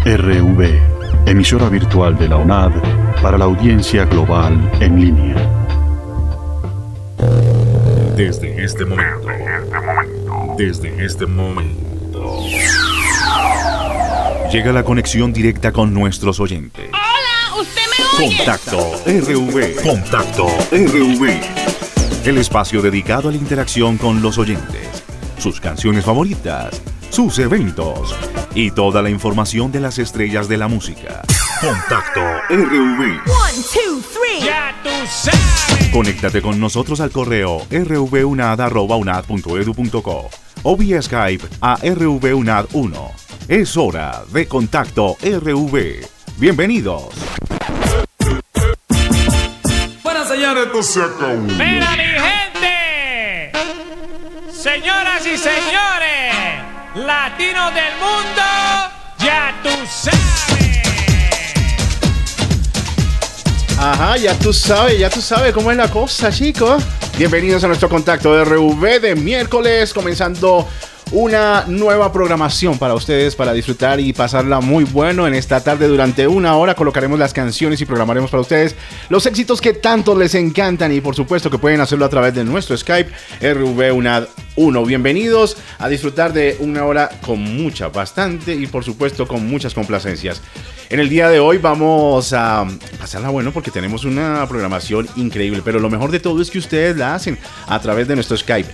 RV, emisora virtual de la UNAD para la audiencia global en línea. Desde este momento, llega la conexión directa con nuestros oyentes. ¡Hola! ¿Usted me oye? Contacto RV. El espacio dedicado a la interacción con los oyentes, sus canciones favoritas, sus eventos y toda la información de las estrellas de la música. Contacto RV. 1, 2, 3. ¡Ya tú sabes! Conéctate con nosotros al correo rvunad@unad.edu.co o vía Skype a rvunad1. Es hora de Contacto RV. Bienvenidos. Bueno, señores, esto se acabó. ¡Mira, mi gente! Señoras y señores, latinos del mundo, ya tú sabes. Ajá, ya tú sabes cómo es la cosa, chicos. Bienvenidos a nuestro Contacto RV de miércoles, comenzando una nueva programación para ustedes, para disfrutar y pasarla muy bueno en esta tarde. Durante una hora colocaremos las canciones y programaremos para ustedes los éxitos que tanto les encantan, y por supuesto que pueden hacerlo a través de nuestro Skype RVUNAD1. Bienvenidos a disfrutar de una hora con bastante y por supuesto con muchas complacencias. En el día de hoy vamos a pasarla bueno porque tenemos una programación increíble, pero lo mejor de todo es que ustedes la hacen a través de nuestro Skype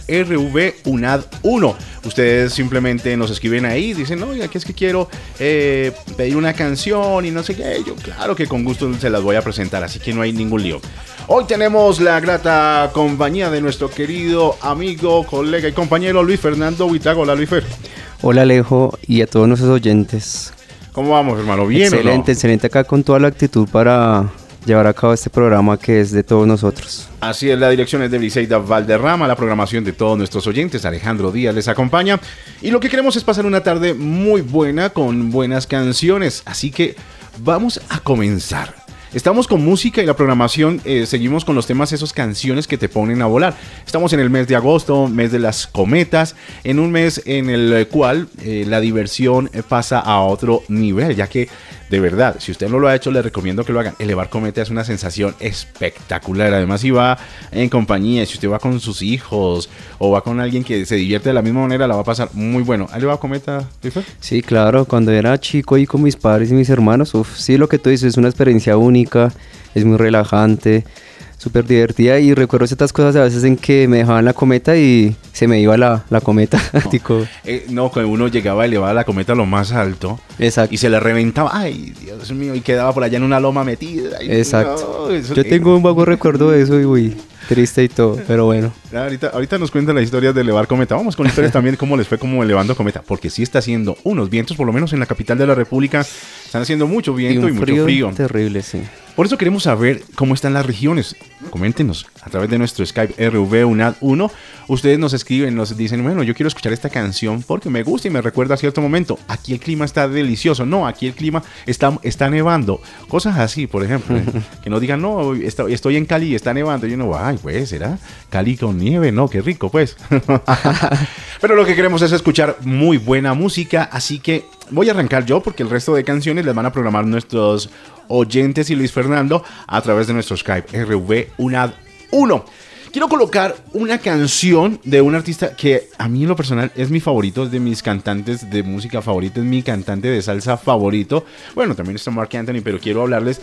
RVUNAD1. Ustedes simplemente nos escriben ahí, dicen, oiga, que es que quiero pedir una canción y no sé qué. Yo, claro que con gusto se las voy a presentar, así que no hay ningún lío. Hoy tenemos la grata compañía de nuestro querido amigo, colega y compañero Luis Fernando Huitaga. Hola, Luis Fer. Hola, Alejo, y a todos nuestros oyentes. ¿Cómo vamos, hermano? ¿Bien excelente, o no? Excelente, acá con toda la actitud para llevar a cabo este programa que es de todos nosotros. Así es, la dirección es de Briseida Valderrama, la programación de todos nuestros oyentes. Alejandro Díaz les acompaña. Y lo que queremos es pasar una tarde muy buena con buenas canciones. Así que vamos a comenzar. Estamos con música y la programación, seguimos con los temas, esas canciones que te ponen a volar. Estamos en el mes de agosto, mes de las cometas, en un mes en el cual la diversión pasa a otro nivel, ya que de verdad, si usted no lo ha hecho, le recomiendo que lo hagan. Elevar cometa es una sensación espectacular. Además, si va en compañía, si usted va con sus hijos o va con alguien que se divierte de la misma manera, la va a pasar muy bueno. ¿Ha elevado cometa, Rifer? Sí, claro, cuando era chico ahí con mis padres y mis hermanos, sí, lo que tú dices es una experiencia única, es muy relajante, súper divertida, y recuerdo ciertas cosas a veces en que me dejaban la cometa y se me iba la cometa. No, cuando uno llegaba a elevar la cometa a lo más alto. Exacto. Y se le reventaba, ay, Dios mío, y quedaba por allá en una loma metida. Ay, exacto. No, eso, yo tengo un vago recuerdo de eso y uy, triste y todo, pero bueno. Ahorita nos cuentan la historia de elevar cometa. Vamos con historias también cómo les fue como elevando cometa, porque sí está haciendo unos vientos, por lo menos en la capital de la República, están haciendo mucho viento y mucho frío. Terrible, sí. Por eso queremos saber cómo están las regiones. Coméntenos a través de nuestro Skype RVUNAD1. Ustedes nos escriben, nos dicen, bueno, yo quiero escuchar esta canción porque me gusta y me recuerda a cierto momento. Aquí el clima está delicioso. No, aquí el clima está nevando. Cosas así, por ejemplo. Que no digan, no, estoy en Cali y está nevando. Y uno, ay, pues, ¿será Cali con nieve? No, qué rico, pues. Pero lo que queremos es escuchar muy buena música. Así que voy a arrancar yo porque el resto de canciones las van a programar nuestros oyentes y Luis Fernando a través de nuestro Skype RVUNAD1. Quiero colocar una canción de un artista que a mí en lo personal es mi favorito, es de mis cantantes de música favorita, es mi cantante de salsa favorito. Bueno, también está Marc Anthony, pero quiero hablarles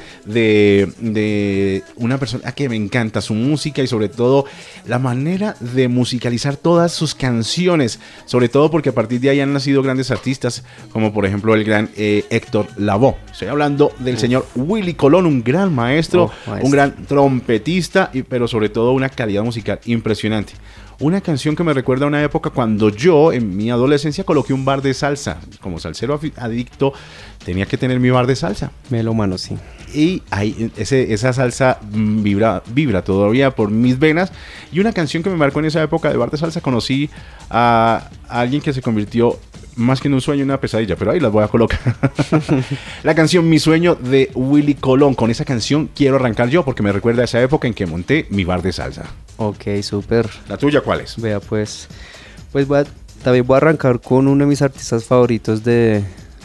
de una persona que me encanta su música y sobre todo la manera de musicalizar todas sus canciones, sobre todo porque a partir de ahí han nacido grandes artistas, como por ejemplo el gran Héctor Lavoe. Estoy hablando del señor Willy Colón, un gran maestro, un gran trompetista, pero sobre todo una calidad musical impresionante. Una canción que me recuerda a una época cuando yo en mi adolescencia coloqué un bar de salsa. Como salsero adicto tenía que tener mi bar de salsa. Melómano, sí. Y ahí esa salsa vibra todavía por mis venas. Y una canción que me marcó en esa época de bar de salsa, conocí a alguien que se convirtió más que en un sueño, en una pesadilla, pero ahí las voy a colocar. La canción Mi Sueño de Willy Colón. Con esa canción quiero arrancar yo porque me recuerda a esa época en que monté mi bar de salsa. Ok, súper. ¿La tuya cuál es? Vea, pues también voy a arrancar con uno de mis artistas favoritos de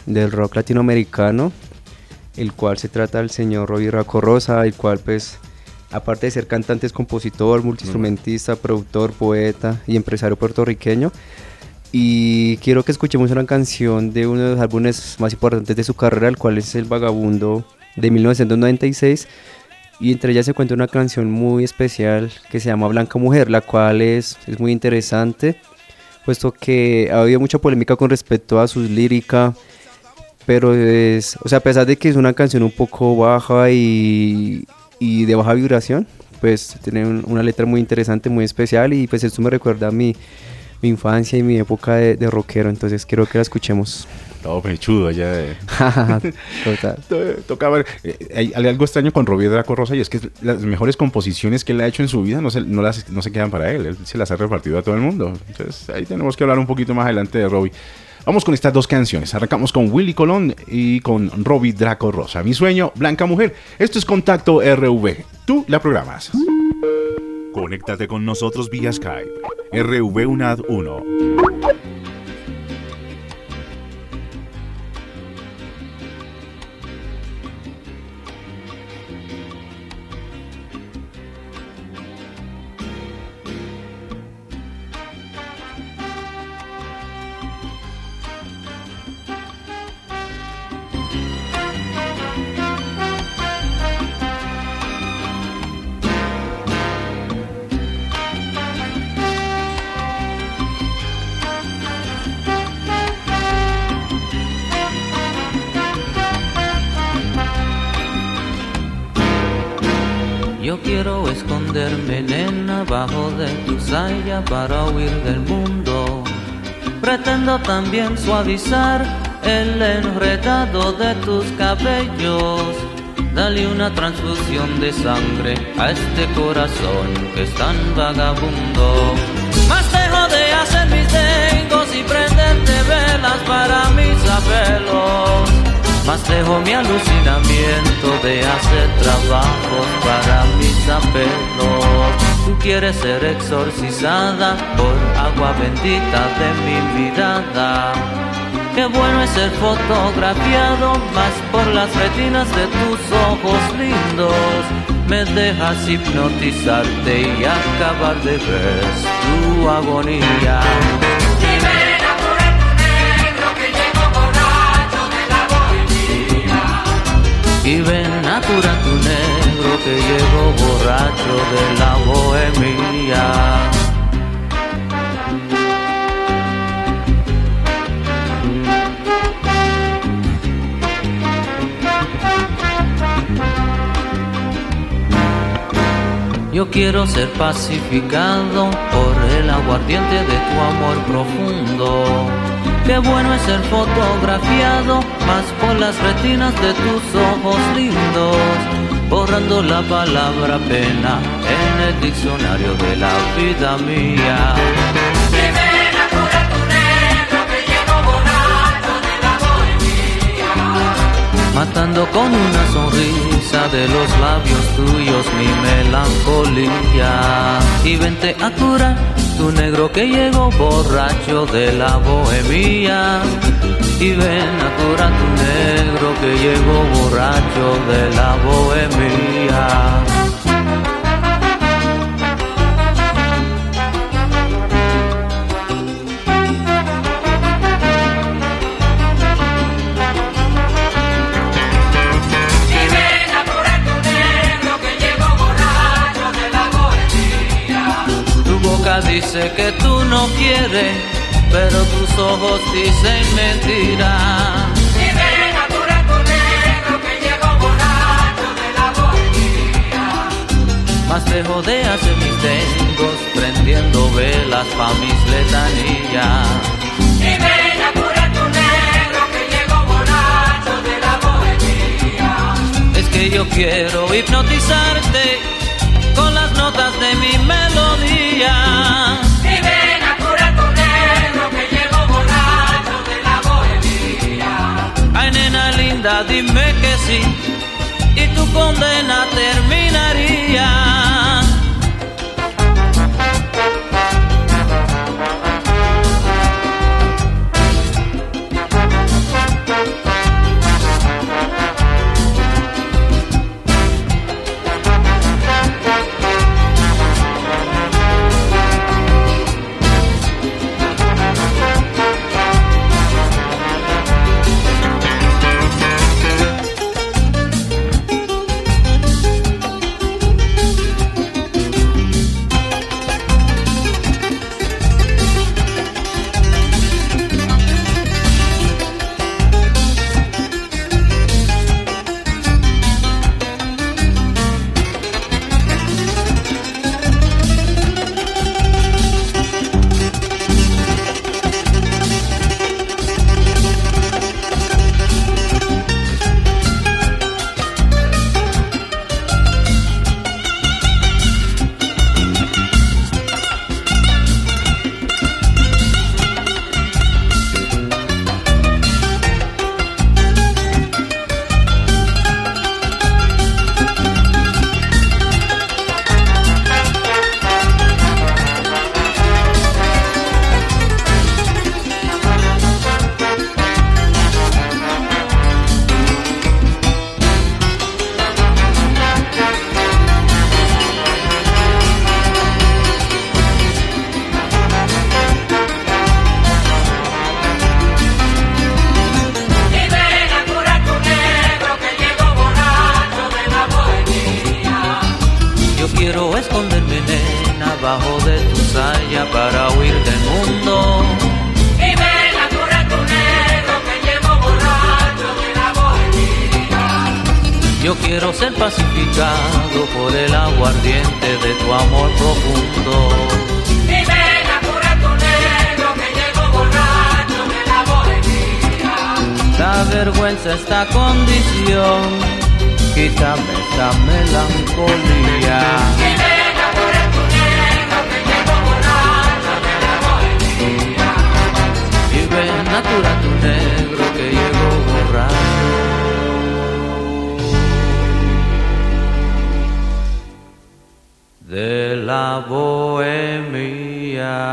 del rock latinoamericano, el cual se trata del señor Robbie Draco Rosa, el cual pues aparte de ser cantante es compositor, multiinstrumentista, productor, poeta y empresario puertorriqueño. Y quiero que escuchemos una canción de uno de los álbumes más importantes de su carrera, el cual es El Vagabundo de 1996. Y entre ellas se cuenta una canción muy especial que se llama Blanca Mujer, la cual es muy interesante, puesto que ha habido mucha polémica con respecto a sus líricas, pero a pesar de que es una canción un poco baja y de baja vibración, pues tiene una letra muy interesante, muy especial, y pues esto me recuerda a mi infancia y mi época de rockero, entonces quiero que la escuchemos. Todo pechudo allá de... Total. Toca ver, hay algo extraño con Robbie Draco Rosa, y es que las mejores composiciones que él ha hecho en su vida no se quedan para él se las ha repartido a todo el mundo. Entonces ahí tenemos que hablar un poquito más adelante de Robbie. Vamos con estas dos canciones. Arrancamos con Willy Colón y con Robbie Draco Rosa. Mi sueño, Blanca Mujer. Esto es Contacto RV. Tú la programas. Conéctate con nosotros vía Skype. RV UNAD 1. Yo quiero esconderme, nena, bajo de tu saya para huir del mundo. Pretendo también suavizar el enredado de tus cabellos. Dale una transfusión de sangre a este corazón que es tan vagabundo. Más dejo de hacer mis dengos y prenderte velas para mis apelos. Más dejo mi alucinamiento de hacer trabajos para mis apelos. Tú quieres ser exorcizada por agua bendita de mi mirada. Qué bueno es ser fotografiado más por las retinas de tus ojos lindos. Me dejas hipnotizarte y acabar de ver tu agonía. Y ven a curar tu negro que llegó borracho de la bohemia. Yo quiero ser pacificado por el aguardiente de tu amor profundo. Qué bueno es ser fotografiado más por las retinas de tus ojos lindos, borrando la palabra pena en el diccionario de la vida mía. Y ven a curar tu negro que llegó borracho de la bohemia, matando con una sonrisa de los labios tuyos mi melancolía. Y vente a curar tu negro que llegó borracho de la bohemia. Y ven a curar tu negro que llegó borracho de la bohemia. Dice que tú no quieres, pero tus ojos dicen mentira. Y ven a curar tu negro que llegó borracho de la bohemia. Más dejo de hacer mis tengos, prendiendo velas pa' mis letanías. Y ven a curar tu negro que llegó borracho de la bohemia. Es que yo quiero hipnotizarte con las notas de mi melodía. Y ven a curar tu negro que llegó borracho de la bohemia. Ay, nena linda, dime que sí, y tu condena terminaría. saya para huir del mundo. Y ven a curar tu negro que llevo borracho de la bohemia. Yo quiero ser pacificado por el aguardiente de tu amor profundo. Y ven a curar tu negro que llevo borracho de la bohemia. Da vergüenza esta condición, quítame esta melancolía. Y ven a curar tu negro que llevo borracho de la bohemia. Y ven a curar tu negro que llevo borracho. De la bohemia.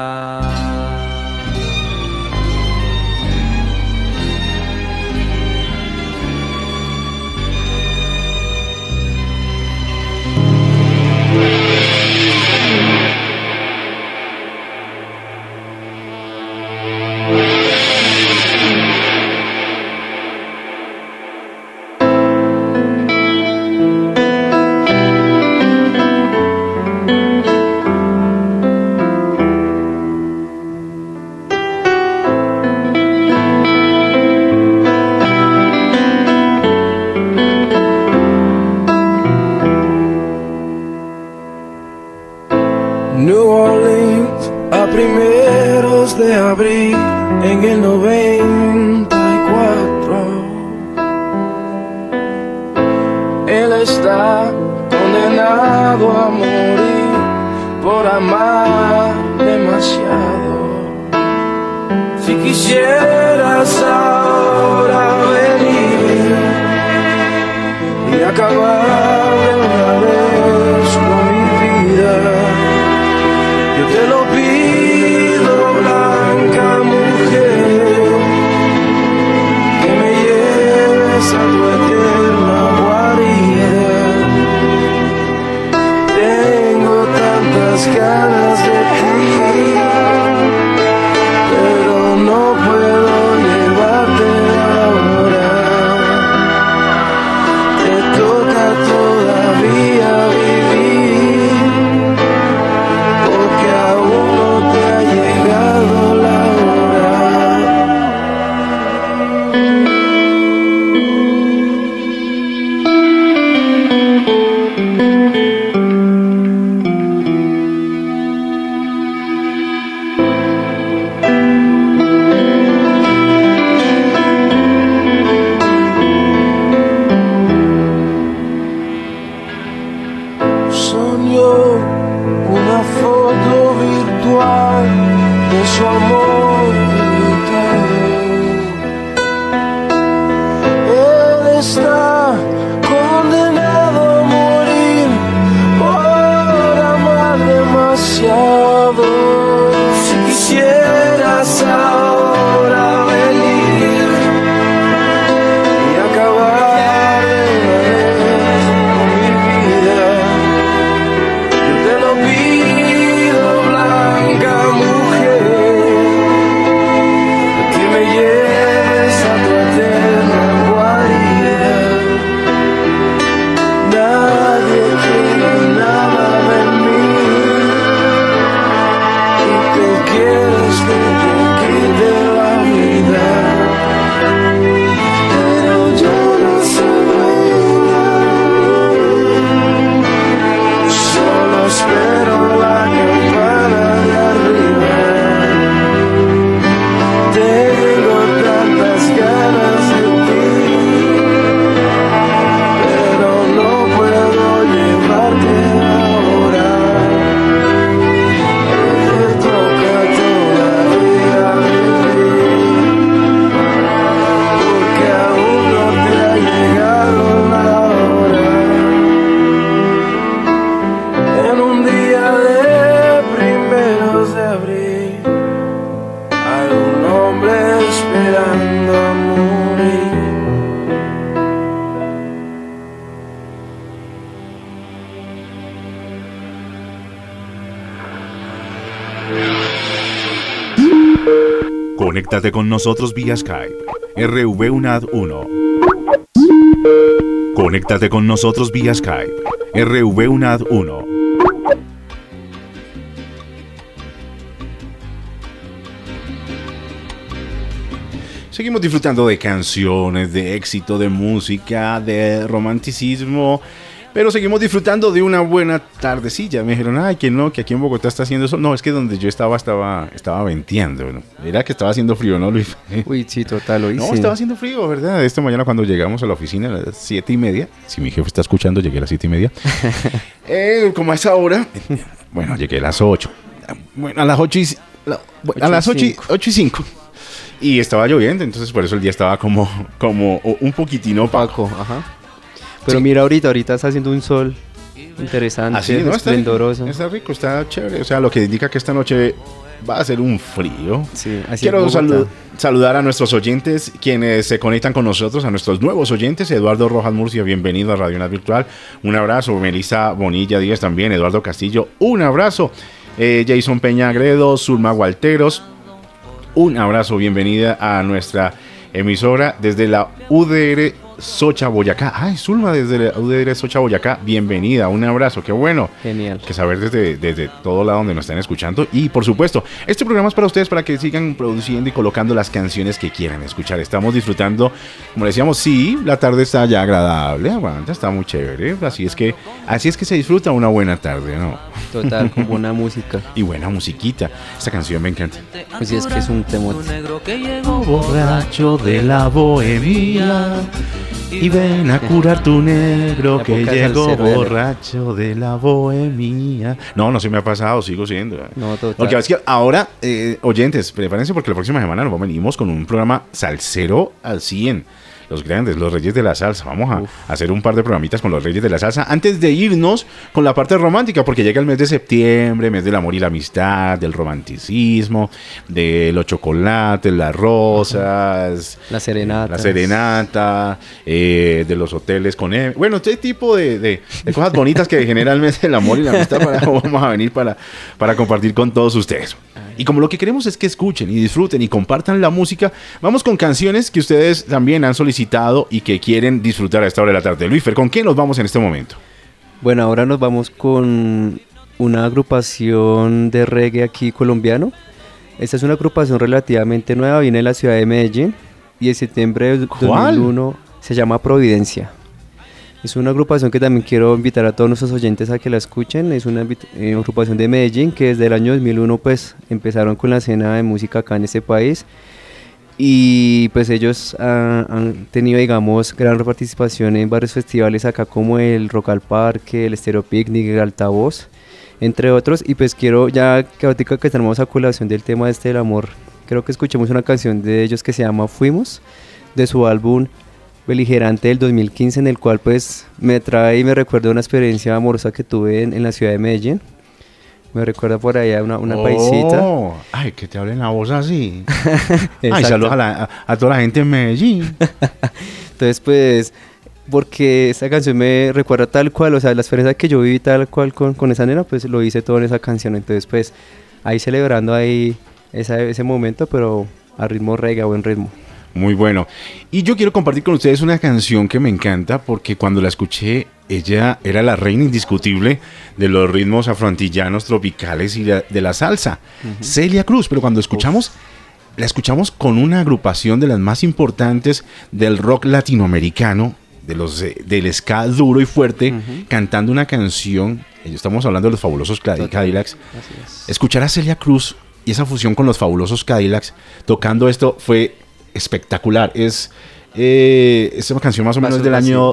New Orleans a primeros de abril en el 94. Él está condenado a morir por amar demasiado. Si quisieras ahora venir y acabar de una vez con mi vida, yo te lo pido, blanca mujer, que me lleves a tu eterna guarida. Tengo tantas ganas de ti, pero no puedo llevarte ahora. Te toca todavía vivir, porque aún no te ha llegado la hora. Soñó una foto virtual de su amor enlutado. Él está condenado a morir por amar demasiado. Si quisieras ahora venir y acabar de una vez con mi vida, yo te lo pido, blanca mujer, que me lleves a tu eterna guarida. Nadie quiere nada de mí, y tú quieres que te quite la vida, pero yo no sé bailar, solo espero la campana de arriba. Tengo tantas ganas de ti, pero no puedo llevarte ahora. Te toca todavía vivir, porque aún no te ha llegado la hora. En un día de primeros de abril hay un hombre esperando a morir. Conéctate con nosotros vía Skype, RV-UNAD1. Conéctate con nosotros vía Skype, RV-UNAD1. Seguimos disfrutando de canciones, de éxito, de música, de romanticismo, pero seguimos disfrutando de una buena tardecilla. Me dijeron, ay, que no, que aquí en Bogotá está haciendo sol. No, es que donde yo estaba venteando, ¿no? Era que estaba haciendo frío, ¿no, Luis? Uy, sí, total, hoy No, sí. estaba haciendo frío, ¿verdad? Esta mañana cuando llegamos a la oficina a las 7:30, si mi jefe está escuchando, llegué a las 7:30. Como a esa hora, bueno, llegué a las 8. Bueno, a las 8:05. Y estaba lloviendo, entonces por eso el día estaba como un poquitino opaco. Ajá. Pero Sí. mira, ahorita está haciendo un sol interesante, Así, ¿no? esplendoroso. Está rico, está chévere. O sea, lo que indica que esta noche va a ser un frío. Sí, así Quiero es Bogotá. saludar a nuestros oyentes, quienes se conectan con nosotros, a nuestros nuevos oyentes. Eduardo Rojas Murcia, bienvenido a Radio UNAD Virtual. Un abrazo. Melissa Bonilla Díaz también. Eduardo Castillo, un abrazo. Jason Peña Agredo, Zulma Gualteros, un abrazo. Bienvenida a nuestra emisora desde la UDR Socha, Boyacá. Ay, Zulma, desde la UDR Socha, Boyacá, bienvenida, un abrazo, qué bueno. Genial. Que saber desde todo lado donde nos están escuchando. Y por supuesto, este programa es para ustedes, para que sigan produciendo y colocando las canciones que quieran escuchar. Estamos disfrutando, como decíamos, sí, la tarde está ya agradable, aguanta, está muy chévere. Así es que se disfruta una buena tarde, ¿no? Total, con buena música. Y buena musiquita. Esta canción me encanta. Pues sí, es que es un temor. Borracho de la bohemia, y ven a curar tu negro, La que época llegó salsero, borracho de la bohemia. No se me ha pasado, sigo siendo. No, total. Lo que pasa es que ahora, oyentes, prepárense porque la próxima semana nos venimos con un programa salsero al 100. Los grandes, los reyes de la salsa. Vamos a hacer un par de programitas con los reyes de la salsa antes de irnos con la parte romántica, porque llega el mes de septiembre, mes del amor y la amistad, del romanticismo, de los chocolates, las rosas, La serenata. de los hoteles con bueno, este tipo de cosas bonitas que genera el mes del amor y la amistad. Vamos a venir para compartir con todos ustedes. Y como lo que queremos es que escuchen y disfruten y compartan la música, vamos con canciones que ustedes también han solicitado y que quieren disfrutar a esta hora de la tarde. Luisfer, ¿con quién nos vamos en este momento? Bueno, ahora nos vamos con una agrupación de reggae aquí colombiano. Esta es una agrupación relativamente nueva, viene de la ciudad de Medellín y en septiembre de ¿Cuál? 2001 se llama Providencia. Es una agrupación que también quiero invitar a todos nuestros oyentes a que la escuchen. Es una agrupación de Medellín que desde el año 2001 pues empezaron con la escena de música acá en este país. Y pues ellos han tenido, digamos, gran participación en varios festivales acá como el Rock al Parque, el Estéreo Picnic, el Altavoz, entre otros. Y pues quiero, ya que ahorita que tenemos a colación del tema del amor, creo que escuchemos una canción de ellos que se llama Fuimos, de su álbum Beligerante del 2015, en el cual pues me trae y me recuerda una experiencia amorosa que tuve en la ciudad de Medellín. Me recuerda por allá una paisita. Ay, que te hablen la voz así. Ay, Exacto. saludos a toda la gente en Medellín. Entonces pues, porque esta canción me recuerda tal cual, o sea, la experiencia que yo viví tal cual con esa nena, pues lo hice todo en esa canción. Entonces pues, ahí celebrando ahí ese momento, pero a ritmo reggae, a buen ritmo. Muy bueno. Y yo quiero compartir con ustedes una canción que me encanta porque cuando la escuché, ella era la reina indiscutible de los ritmos afroantillanos, tropicales y de la salsa. Celia Cruz, pero cuando la escuchamos con una agrupación de las más importantes del rock latinoamericano, del ska duro y fuerte, cantando una canción. Estamos hablando de los Fabulosos Cadillacs. Así es. Escuchar a Celia Cruz y esa fusión con los Fabulosos Cadillacs tocando esto fue espectacular. Es una canción más o menos del año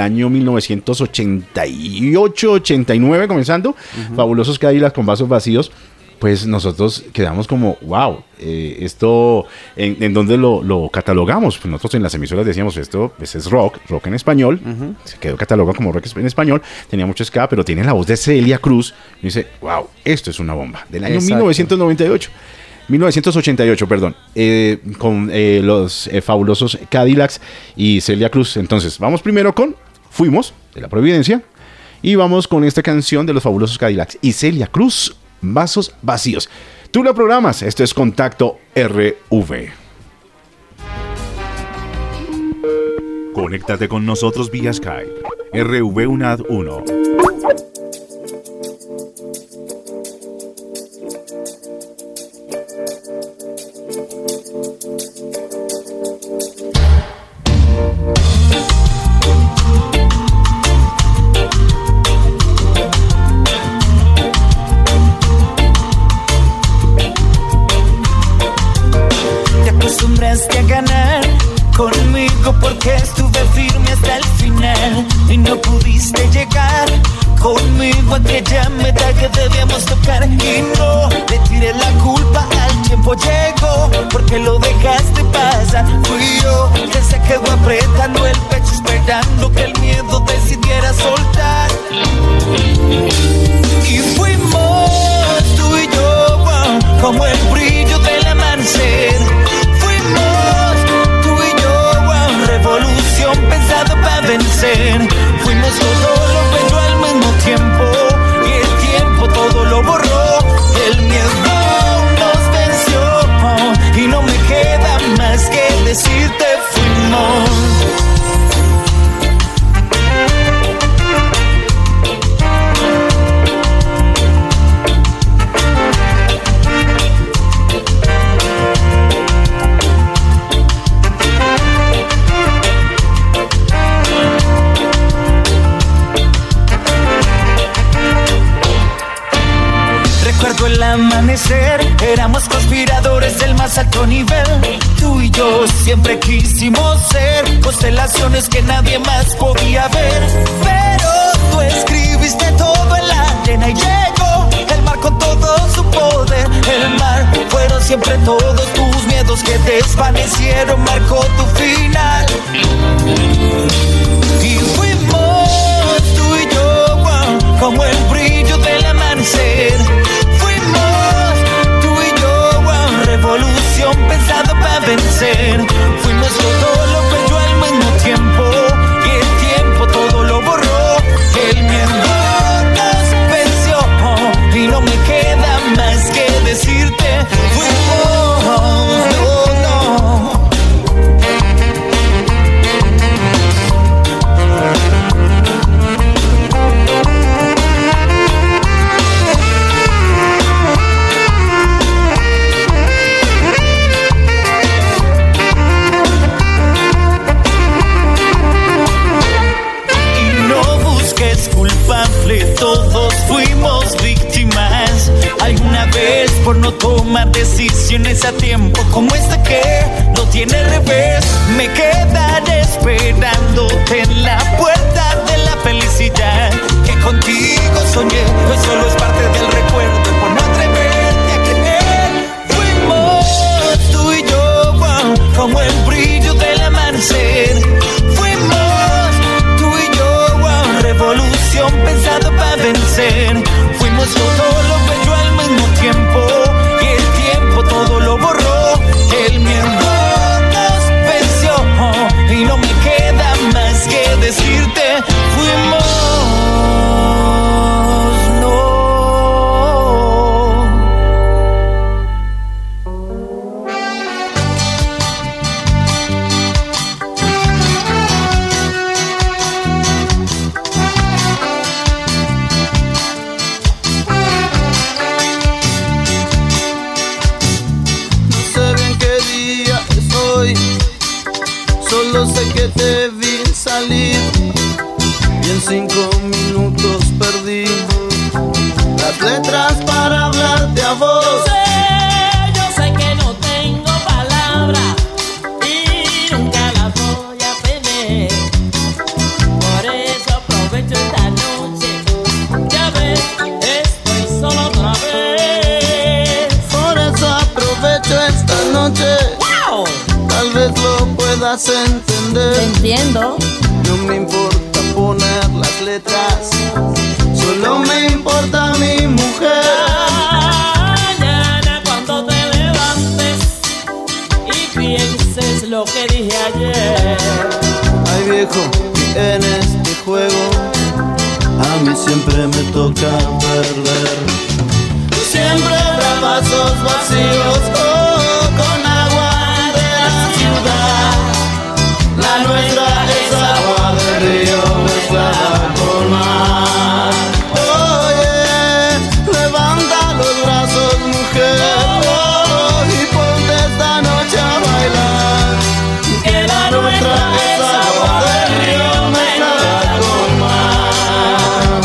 1988-89 comenzando. Fabulosos Cadillacs con Vasos Vacíos. Pues nosotros quedamos como wow, esto en donde lo catalogamos. Pues nosotros en las emisoras decíamos esto pues es rock en español. Se quedó catalogado como rock en español. Tenía mucho ska, pero tiene la voz de Celia Cruz. Y dice wow, esto es una bomba. Del año 1988, perdón, con los Fabulosos Cadillacs y Celia Cruz. Entonces, vamos primero con Fuimos, de la Providencia, y vamos con esta canción de los Fabulosos Cadillacs y Celia Cruz, Vasos Vacíos. Tú la programas, esto es Contacto RV. Conéctate con nosotros vía Skype. RV UNAD 1. viniste a ganar conmigo porque estuve firme hasta el final y no pudiste llegar conmigo a aquella meta que debíamos tocar y no le tiré la culpa al tiempo llegó porque lo dejaste pasar. Fui yo que se quedó apretando el pecho esperando que el miedo decidiera soltar y fuimos tú y yo como el brillo del amanecer. Fuimos tú y yo revolución pensada para vencer. Fuimos todo lo bello al mismo tiempo y el tiempo todo lo borró. El miedo nos venció y no me queda más que decirte fuimos. Recuerdo el amanecer, éramos conspiradores del más alto nivel. Tú y yo siempre quisimos ser constelaciones que nadie más podía ver. Pero tú escribiste todo en la arena y llegó el mar con todo su poder. El mar fueron siempre todos tus miedos que desvanecieron, marcó tu final. Y fuimos tú y yo como el brillo del amanecer. Revolución pensada para vencer. Fuimos todo lo bello al mismo tiempo y el tiempo todo lo borró. El miedo nos venció y no me queda más que decirte fuimos. No, no. Todos fuimos víctimas alguna vez por no tomar decisiones a tiempo como esta que no tiene revés. Me quedaré esperándote en la puerta de la felicidad que contigo soñé. Hoy solo es parte del recuerdo por no atreverte a querer. Fuimos tú y yo como el brillo del amanecer. Revolución pensada para vencer. Fuimos todo lo bello al mismo tiempo y el tiempo todo lo borró. El miedo nos venció y no me queda más que decirte fuimos. Solo sé que te vi salir y en 5 minutos perdí las letras para hablarte a vos. Yo sé que no tengo palabras y nunca las voy a tener. Por eso aprovecho esta noche. Ya ves, estoy solo otra vez. Por eso aprovecho esta noche. ¡Wow! Tal vez lo puedas entender. Te entiendo. No me importa poner las letras, solo me importa mi mujer. Mañana cuando te levantes y pienses lo que dije ayer. Ay viejo, en este juego a mí siempre me toca perder. Siempre habrá vasos vacíos con agua de la ciudad. La nuestra es agua de río mezclada con mar. Oye, levanta los brazos, mujer, y ponte esta noche a bailar. Que la nuestra es agua de río mezclada con mar.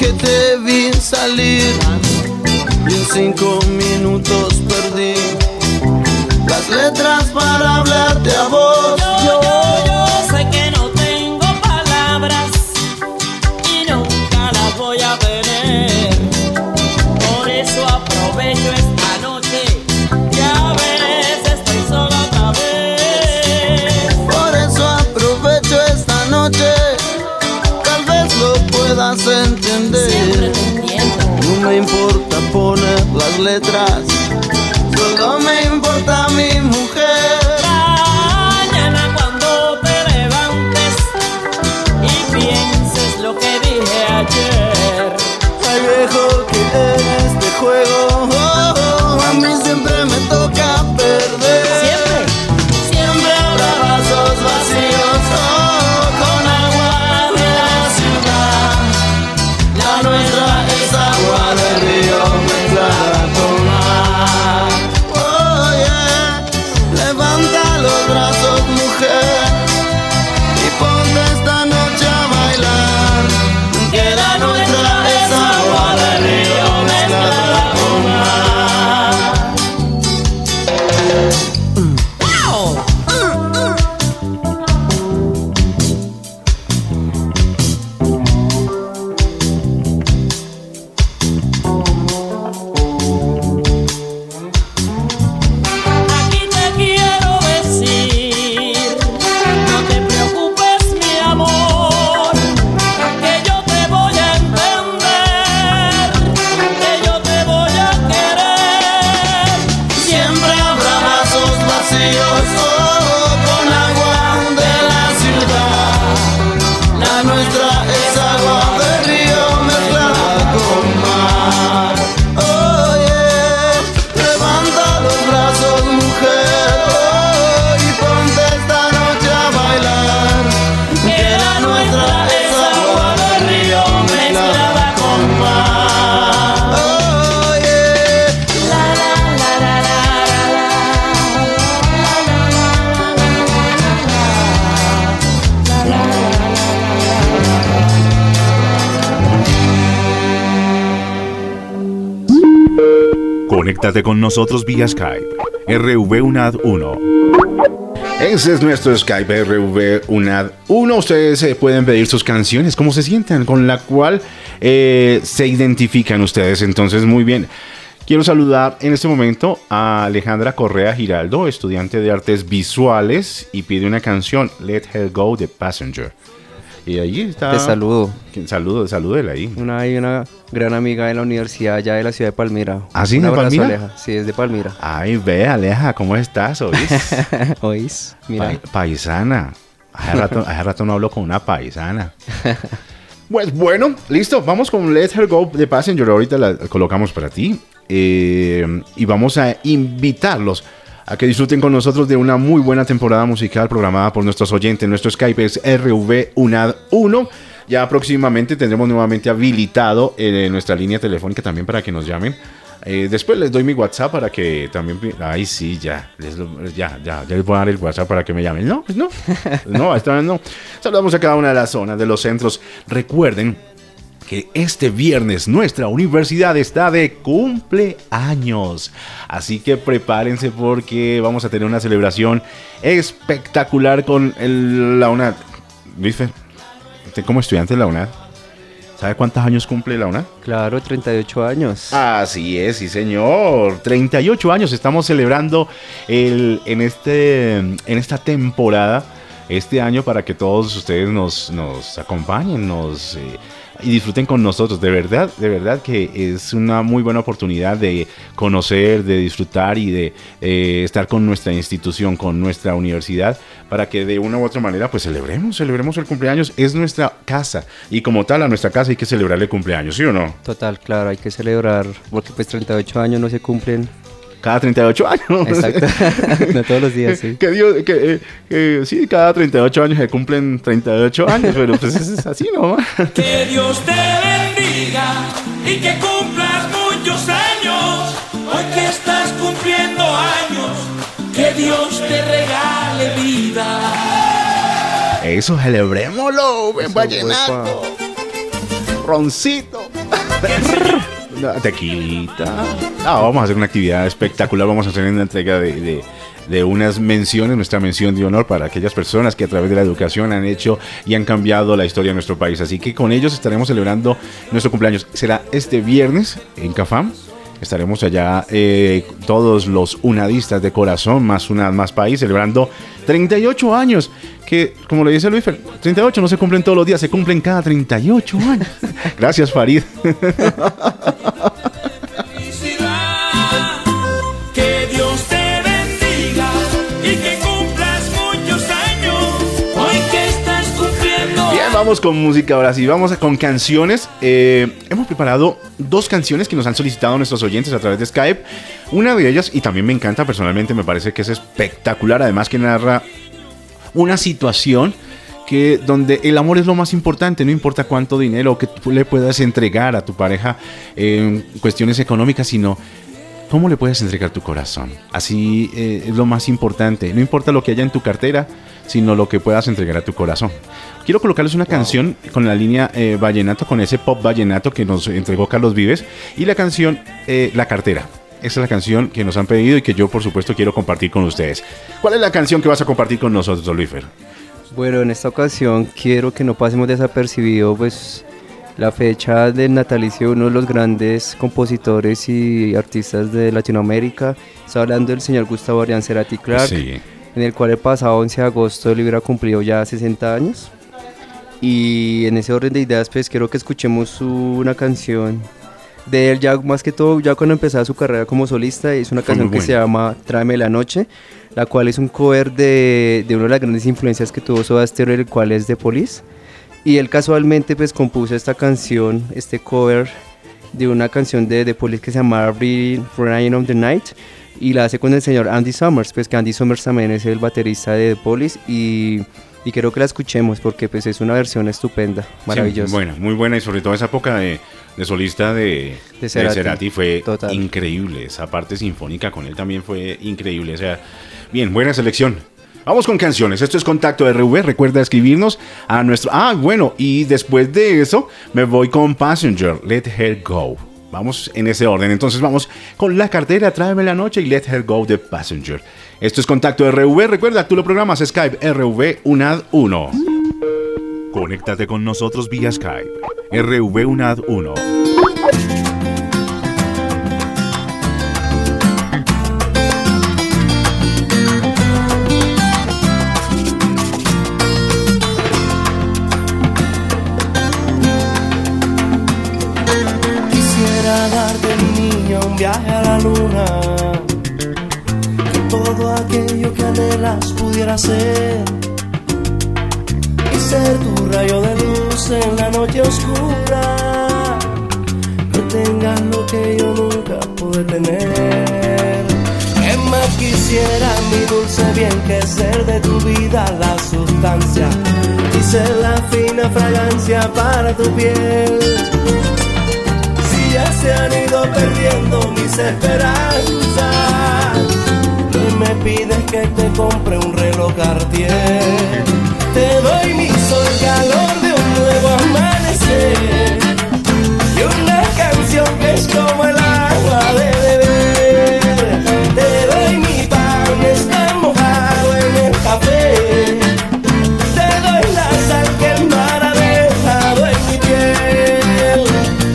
que te vi salir y en 5 minutos perdí las letras para hablarte a vos. Yo sé que no tengo palabras y nunca las voy a tener. Por eso aprovecho esta noche, ya ves, estoy sola otra vez. Por eso aprovecho esta noche, tal vez lo puedas entender. Siempre te entiendo. No me importa poner las letras, solo me importa mi mujer. Mañana cuando te levantes y pienses lo que dije ayer. Ay, viejo, que en este juego a mí siempre me toca perder. Siempre habrá vasos vacíos con agua de la ciudad. La nuestra es agua del río mezclada con mar. Oh yeah, levanta los brazos, mujer, y ponte esta noche a bailar. Que la nuestra es agua del río mezclada con mar. Aquí te quiero decir, no te preocupes mi amor, que yo te voy a entender, que yo te voy a querer. Siempre habrá vasos vacíos con agua de la ciudad. La nuestra es agua del río mezclada con mar. Oh yeah, levanta los brazos, mujer, y ponte esta noche a bailar. Que la nuestra es agua del río mezclada con mar. Oh yeah. Conéctate con nosotros vía Skype. RV1AD1. Ese es nuestro Skype RV1AD1. Ustedes pueden pedir sus canciones, cómo se sientan, con la cual se identifican ustedes. Entonces, muy bien. Quiero saludar en este momento a Alejandra Correa Giraldo, estudiante de artes visuales, y pide una canción, Let Her Go de Passenger. Y ahí está. Te saludo. Salúdela ahí. Hay una gran amiga de la universidad allá de la ciudad de Palmira. ¿Ah, sí? Un ¿De abrazo, Palmira? Aleja. Sí, es de Palmira. Ay, ve, Aleja, ¿cómo estás? ¿Oís? ¿Oís? Mira. Paisana. Hace rato no hablo con una paisana. Pues bueno, listo. Vamos con Let Her Go de Passenger. Ahorita la colocamos para ti. Y vamos a invitarlos a que disfruten con nosotros de una muy buena temporada musical programada por nuestros oyentes. Nuestro Skype es RV1AD1. Ya próximamente tendremos nuevamente habilitado nuestra línea telefónica también para que nos llamen. Después les doy mi WhatsApp para que también... Ay, sí, ya les voy a dar el WhatsApp para que me llamen. No, pues no. No, esta vez no. Saludamos a cada una de las zonas, de los centros. Recuerden que este viernes nuestra universidad está de cumpleaños. Así que prepárense porque vamos a tener una celebración espectacular con la UNAD. Luis Fer, usted como estudiante de la UNAD, ¿sabe cuántos años cumple la UNAD? Claro, 38 años. Así es, sí señor. 38 años estamos celebrando en esta temporada, este año, para que todos ustedes nos acompañen, y disfruten con nosotros. De verdad que es una muy buena oportunidad de conocer, de disfrutar y de estar con nuestra institución, con nuestra universidad, para que de una u otra manera pues celebremos el cumpleaños. Es nuestra casa y como tal a nuestra casa hay que celebrar el cumpleaños, ¿sí o no? Total, claro, hay que celebrar porque pues 38 años no se cumplen. Cada 38 años. Exacto. No todos los días, sí. Sí, cada 38 años se cumplen 38 años, pero pues es así, ¿no? Que Dios te bendiga y que cumplas muchos años. Hoy que estás cumpliendo años, que Dios te regale vida. Eso, celebrémoslo, ven vallenato. Roncito. Tequilita. Vamos a hacer una actividad espectacular. Vamos a hacer una entrega de unas menciones, nuestra mención de honor para aquellas personas que a través de la educación han hecho y han cambiado la historia de nuestro país. Así que con ellos estaremos celebrando nuestro cumpleaños. Será este viernes en Cafam. Estaremos allá todos los unadistas de corazón, más UNAD, más país, celebrando 38 años. Que, como le dice Luis, 38 no se cumplen todos los días, se cumplen cada 38 años. Gracias, Farid. Que Dios te bendiga y que cumplas muchos años. Hoy que estás cumpliendo. Bien, vamos con música ahora sí, vamos con canciones. Hemos preparado 2 canciones que nos han solicitado nuestros oyentes a través de Skype. Una de ellas, y también me encanta personalmente, me parece que es espectacular, además que narra una situación donde el amor es lo más importante, no importa cuánto dinero que tú le puedas entregar a tu pareja en cuestiones económicas, sino cómo le puedes entregar tu corazón. Así es lo más importante, no importa lo que haya en tu cartera, sino lo que puedas entregar a tu corazón. Quiero colocarles una canción con la línea vallenato, con ese pop vallenato que nos entregó Carlos Vives, y la canción La Cartera. Esa es la canción que nos han pedido y que yo, por supuesto, quiero compartir con ustedes. ¿Cuál es la canción que vas a compartir con nosotros, Luisfer? Bueno, en esta ocasión quiero que no pasemos desapercibido pues la fecha del natalicio de uno de los grandes compositores y artistas de Latinoamérica. Está hablando del señor Gustavo Adrián Cerati Clark, Sí. en el cual el pasado 11 de agosto él hubiera cumplido ya 60 años. Y en ese orden de ideas pues quiero que escuchemos una canción de él, ya más que todo ya cuando empezaba su carrera como solista. Es una canción que se llama Tráeme la Noche, la cual es un cover de una de las grandes influencias que tuvo Soda Stereo, el cual es The Police. Y él casualmente pues compuso esta canción, este cover de una canción de The Police que se llama Breathing Rain of the Night, y la hace con el señor Andy Summers, pues que Andy Summers también es el baterista de The Police, y quiero que la escuchemos porque pues es una versión estupenda, maravillosa. Sí, buena, muy buena, y sobre todo esa época de solista de Cerati fue total. Increíble. Esa parte sinfónica con él también fue increíble. O sea, bien, buena selección. Vamos con canciones. Esto es Contacto RV. Recuerda escribirnos a nuestro... bueno, y después de eso me voy con Passenger, Let Her Go. Vamos en ese orden. Entonces vamos con La Cartera, Tráeme la Noche y Let Her Go de Passenger. Esto es Contacto RV. Recuerda, tú lo programas Skype RV UNAD 1. Conéctate con nosotros vía Skype. RV UNAD 1. Quisiera darte, mi niña, un viaje a la luna, que todo aquello que anhelas pudiera ser, y ser tu rayo de luz en la noche oscura, que tengas lo que yo nunca pude tener. ¿Qué más quisiera, mi dulce bien, que ser de tu vida la sustancia y ser la fina fragancia para tu piel? Si ya se han ido perdiendo mis esperanzas, y me pides que te compre un reloj Cartier, te doy mi sol, calor de un nuevo amanecer, y una canción que es como el agua de beber. Te doy mi pan, está mojado en el café, te doy la sal que el mar ha dejado en mi piel.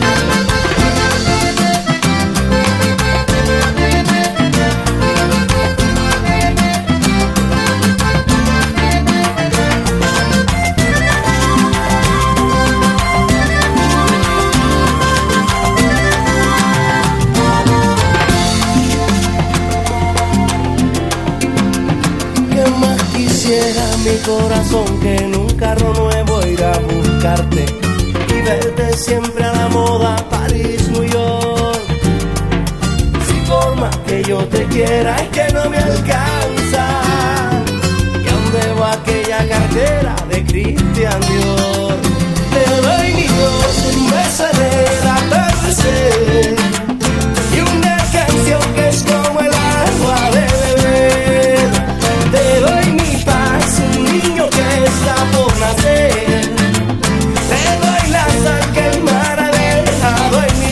Quisiera mi corazón que en un carro nuevo ir a buscarte y verte siempre a la moda, París, New York. Si forma que yo te quiera es que no me alcanza, y aún debo aquella cartera de Christian Dior. Te doy mi voz, un beso de atardecer y una canción que es como el agua de beber. Te doy mi paz, un niño que está por nacer, te doy la sal que el mar ha dejado en mi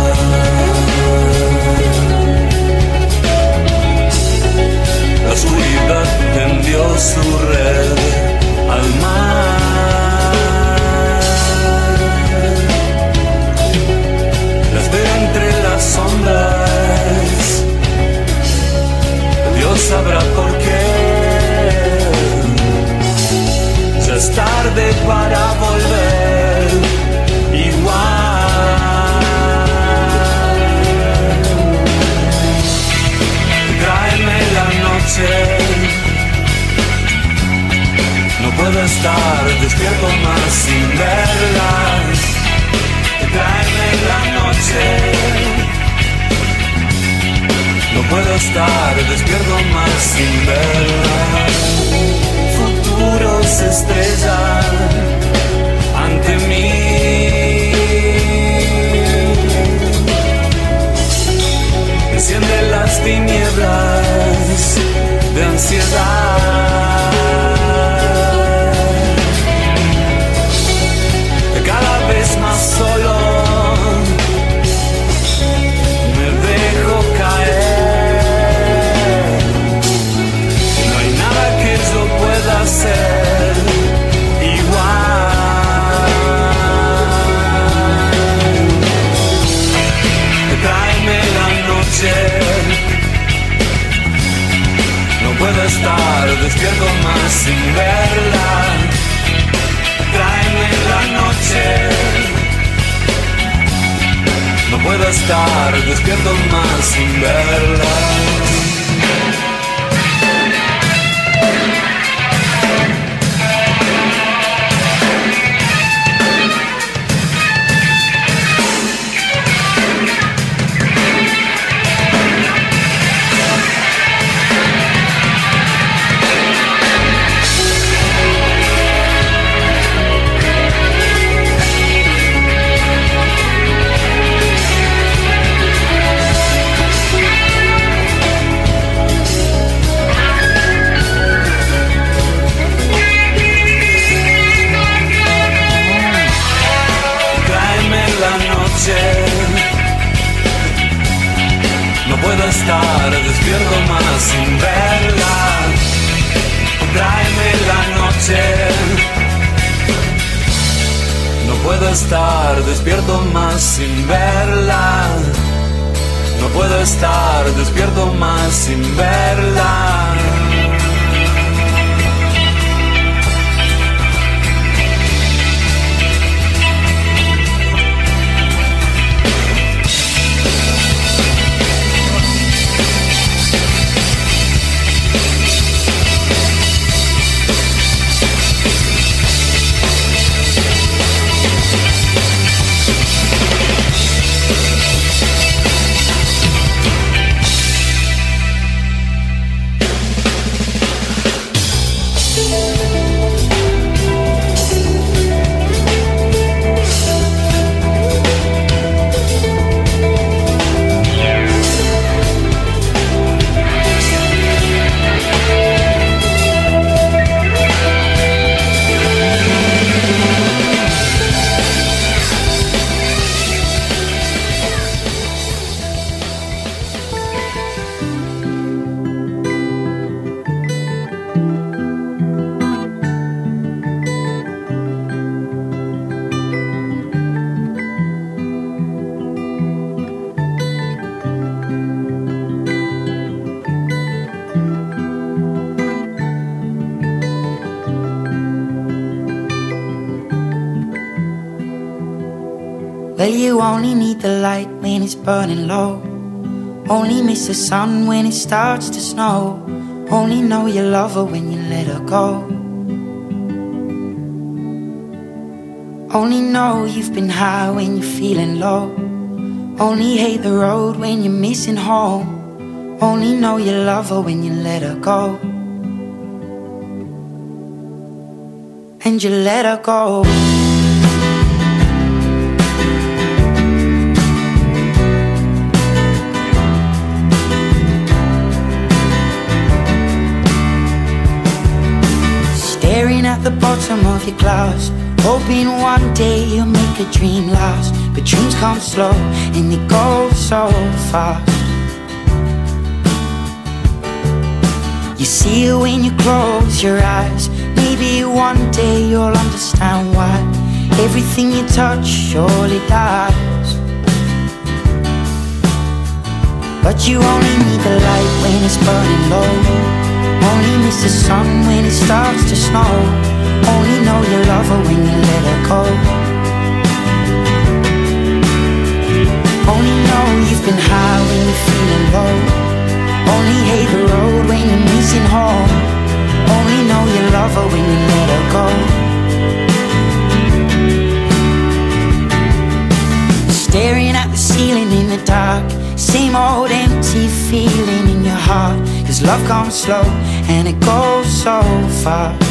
La oscuridad tendió su red al mar. Las veo entre las sombras. Dios sabrá por qué. Ya es tarde para volver igual. Tráeme la noche. No puedo estar despierto más sin verlas. Tráeme la noche. No puedo estar despierto más sin verlas. Futuros se estrellan ante mí. Enciende las tinieblas de ansiedad. Cada vez más solo me dejo caer. No hay nada que yo pueda hacer igual. Tráeme la noche. No puedo estar despierto más sin verla. Tráeme la noche. No puedo estar despierto más sin verla. No puedo estar despierto más sin verla. Tráeme la noche. No puedo estar despierto más sin verla. No puedo estar despierto más sin verla. Well, you only need the light when it's burning low. Only miss the sun when it starts to snow. Only know you love her when you let her go. Only know you've been high when you're feeling low. Only hate the road when you're missing home. Only know you love her when you let her go. And you let her go. Staring at the bottom of your glass, hoping one day you'll make a dream last. but dreams come slow and they go so fast. You see it when you close your eyes. Maybe one day you'll understand why everything you touch surely dies. But you only need the light when it's burning low. Only miss the sun when it starts to snow. Only know you love her when you let her go. Only know you've been high when you're feeling low. Only hate the road when you're missing home. Only know you love her when you let her go. Staring at the ceiling in the dark, same old empty feeling in your heart. Cause love comes slow and it goes so fast.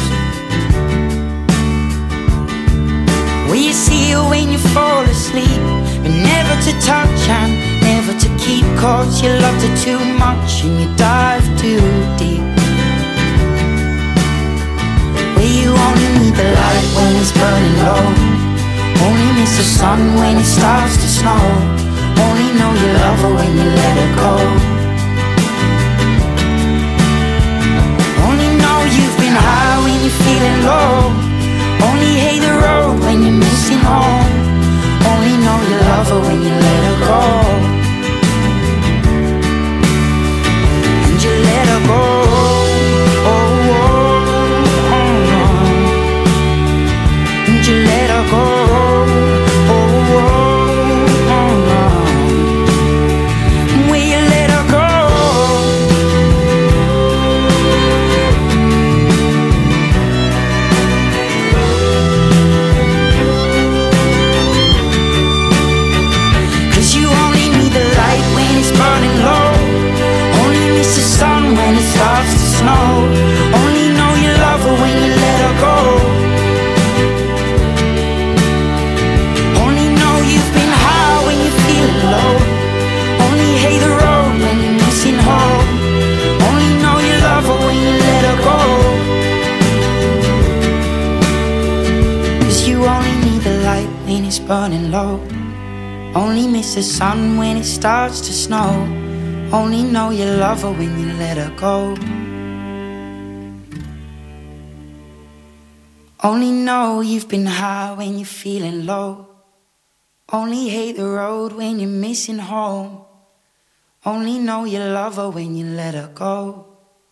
Will you see her when you fall asleep, but never to touch and never to keep? Cause you loved her too much and you dive too deep. Will you only need the light when it's burning low? Only miss the sun when it starts to snow. Only know you love her when you let her go. Only know you've been high when you're feeling low. Only hate the road when you're missing home. Only know you love her when you let her go. And you let her go. Oh, oh, oh. And you let her go. Only know you love her when you let her go. Only know you've been high when you're feeling low. Only hate the road when you're missing home. Only know you love her when you let her go. Cause you only need the light when it's burning low. Only miss the sun when it starts to snow. Only know you love her when you let her go. Only know you've been high when you're feeling low. Only hate the road when you're missing home. Only know you love her when you let her go.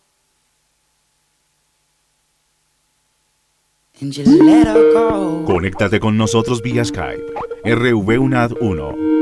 And you let her go. Conéctate con nosotros vía Skype. RV UNAD 1.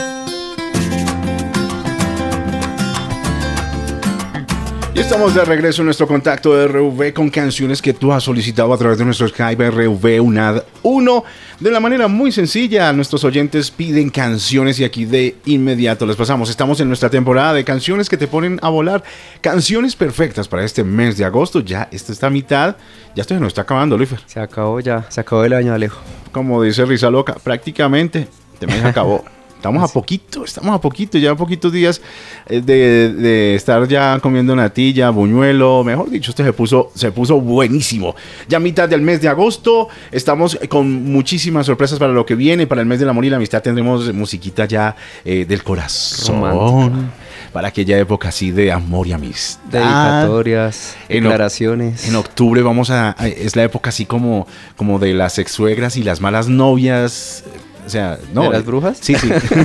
Y estamos de regreso en nuestro contacto de RV con canciones que tú has solicitado a través de nuestro Skype RV UNAD 1. De la manera muy sencilla, nuestros oyentes piden canciones y aquí de inmediato les pasamos. Estamos en nuestra temporada de canciones que te ponen a volar. Canciones perfectas para este mes de agosto. Ya esta está a mitad. Ya esto se nos está acabando, Luifer. Se acabó ya. Se acabó el año, Alejo. Como dice Risa Loca, prácticamente este mes acabó. Estamos a poquito, ya poquitos días de estar ya comiendo natilla, buñuelo, mejor dicho, este se puso buenísimo. Ya a mitad del mes de agosto, estamos con muchísimas sorpresas para lo que viene, para el mes del amor y la amistad tendremos musiquita ya del corazón. Romántica. Para aquella época así de amor y amistad. Dedicatorias, declaraciones. En octubre es la época así como de las exsuegras y las malas novias. O sea, no. ¿De las brujas? Sí.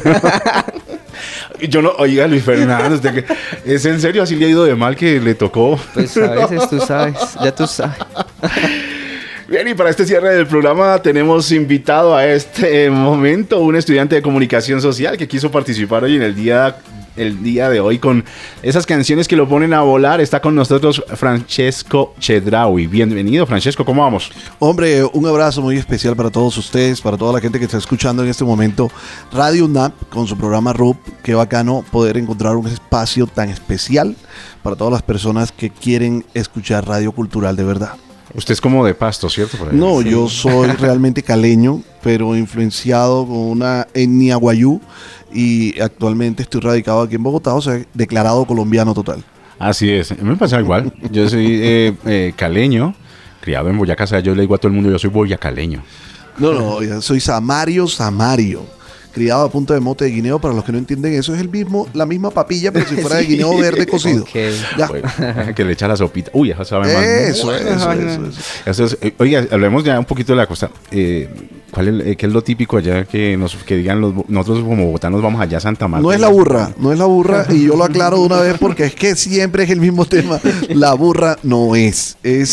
Yo no, oiga, Luis Fernando, ¿es en serio? Así le ha ido de mal que le tocó. Pues a veces tú sabes, ya tú sabes. Bien, y para este cierre del programa tenemos invitado a este momento un estudiante de comunicación social que quiso participar hoy en el día de hoy con esas canciones que lo ponen a volar. Está con nosotros Francesco Chedraui. Bienvenido, Francesco, ¿cómo vamos? Hombre, un abrazo muy especial para todos ustedes, para toda la gente que está escuchando en este momento Radio UNAP con su programa RUP. Qué bacano poder encontrar un espacio tan especial para todas las personas que quieren escuchar radio cultural de verdad. Usted es como de Pasto, ¿cierto? No, sí. Yo soy realmente caleño, pero influenciado con una etnia guayú y actualmente estoy radicado aquí en Bogotá, o sea, declarado colombiano total. Así es, me pasa igual. Yo soy caleño, criado en Boyacá, o sea, yo le digo a todo el mundo, yo soy boyacaleño. No, yo soy Samario, criado a punta de mote de guineo. Para los que no entienden eso, es la misma papilla, pero si fuera de guineo verde cocido. Ya. Bueno, que le echa la sopita. Uy, eso sabe más. Eso. Eso es, oiga, hablemos ya un poquito de la costa. ¿Qué es lo típico allá que digan nosotros como bogotanos vamos allá a Santa Marta? No es la burra, y yo lo aclaro de una vez porque es que siempre es el mismo tema. La burra no es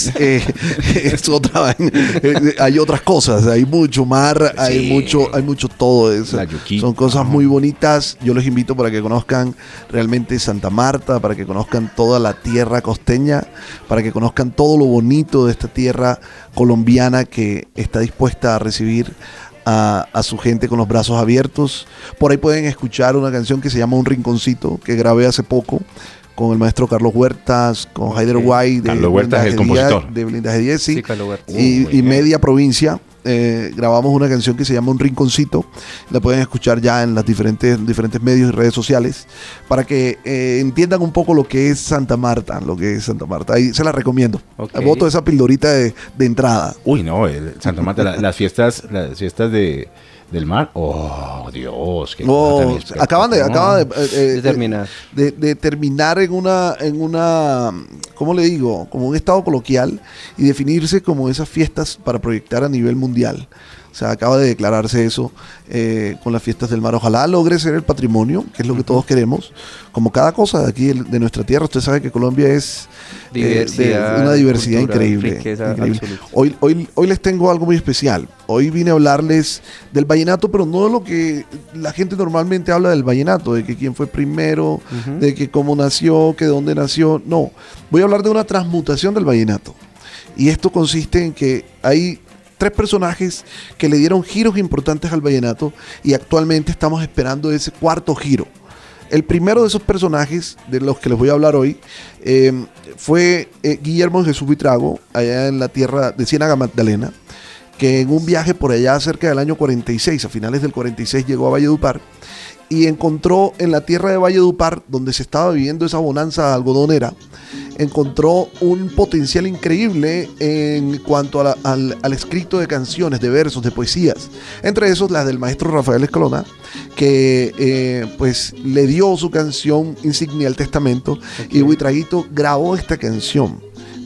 otra vaina. Hay otras cosas, hay mucho mar, hay mucho todo eso. Son cosas muy bonitas. Yo les invito para que conozcan realmente Santa Marta, para que conozcan toda la tierra costeña, para que conozcan todo lo bonito de esta tierra colombiana que está dispuesta a recibir a su gente con los brazos abiertos. Por ahí pueden escuchar una canción que se llama Un Rinconcito, que grabé hace poco con el maestro Carlos Huertas, con Haider White, Carlos Huertas es el compositor de Blindaje 10, sí, Carlos Huertas. y Media Provincia. Grabamos una canción que se llama Un Rinconcito. La pueden escuchar ya en las diferentes medios y redes sociales para que entiendan un poco lo que es Santa Marta. Ahí se la recomiendo. Voto esa pildorita de entrada. Uy, no, Santa Marta, las fiestas del mar. Oh, Dios. Acaban de terminar. De terminar en una, ¿cómo le digo? Como un estado coloquial y definirse como esas fiestas para proyectar a nivel mundial. O sea, acaba de declararse eso con las fiestas del mar. Ojalá logre ser el patrimonio, que es lo que todos queremos. Como cada cosa de aquí, de nuestra tierra. Usted sabe que Colombia es una diversidad increíble. Hoy les tengo algo muy especial. Hoy vine a hablarles del vallenato, pero no de lo que la gente normalmente habla del vallenato, de que quién fue primero, de que cómo nació, que dónde nació. No, voy a hablar de una transmutación del vallenato. Y esto consiste en que hay 3 personajes que le dieron giros importantes al vallenato y actualmente estamos esperando ese 4º giro. El primero de esos personajes de los que les voy a hablar hoy fue Guillermo de Jesús Buitrago, allá en la tierra de Ciénaga Magdalena, que en un viaje por allá cerca del año 46, a finales del 46, llegó a Valledupar y encontró en la tierra de Valledupar, donde se estaba viviendo esa bonanza algodonera, encontró un potencial increíble en cuanto al escrito de canciones, de versos, de poesías. Entre esos, las del maestro Rafael Escalona, que pues le dio su canción insignia al testamento, y Buitraguito grabó esta canción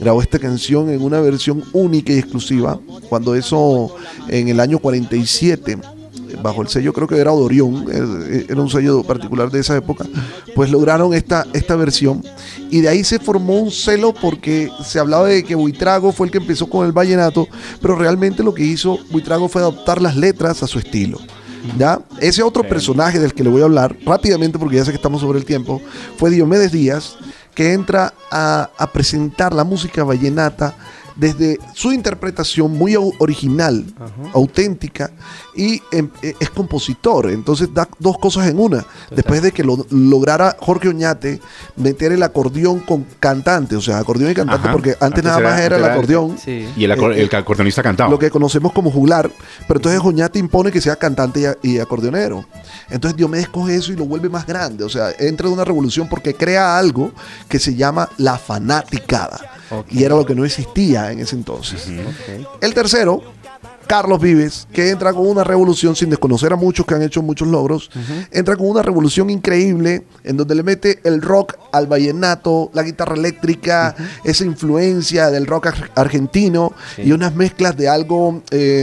en una versión única y exclusiva, cuando eso en el año 47, bajo el sello, creo que era Odorión, era un sello particular de esa época, pues lograron esta versión, y de ahí se formó un celo porque se hablaba de que Buitrago fue el que empezó con el vallenato, pero realmente lo que hizo Buitrago fue adaptar las letras a su estilo. ¿Ya? Ese otro personaje del que le voy a hablar rápidamente, porque ya sé que estamos sobre el tiempo, fue Diomedes Díaz, que entra a presentar la música vallenata desde su interpretación muy original, auténtica, y es compositor. Entonces da 2 cosas en una. Después de que lograra Jorge Oñate meter el acordeón con cantante, o sea, acordeón y cantante, porque antes nada más era el acordeón. Y el acordeonista cantaba. Lo que conocemos como juglar, pero entonces Oñate impone que sea cantante y acordeonero. Entonces Diomedes coge eso y lo vuelve más grande, o sea, entra en una revolución porque crea algo que se llama la fanaticada. Y era lo que no existía en ese entonces. El tercero, Carlos Vives, que entra con una revolución sin desconocer a muchos que han hecho muchos logros, entra con una revolución increíble en donde le mete el rock al vallenato, la guitarra eléctrica, esa influencia del rock argentino y unas mezclas de algo